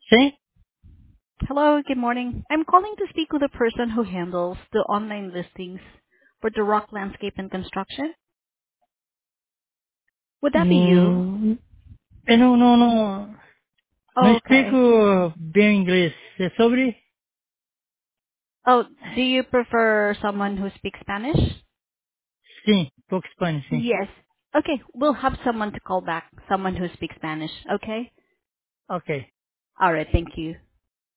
Sim? Hello, good morning. I'm calling to speak with the person who handles the online listings for the Rock Landscape and Construction. Would that be you? Hum, eu não Oh, explico okay. bem inglês. É sobre? Oh, do you prefer someone who speaks Spanish? Sim, pouco Spanish, sim. Yes. Okay, we'll have someone to call back, someone who speaks Spanish, okay? Ok. All right, thank you.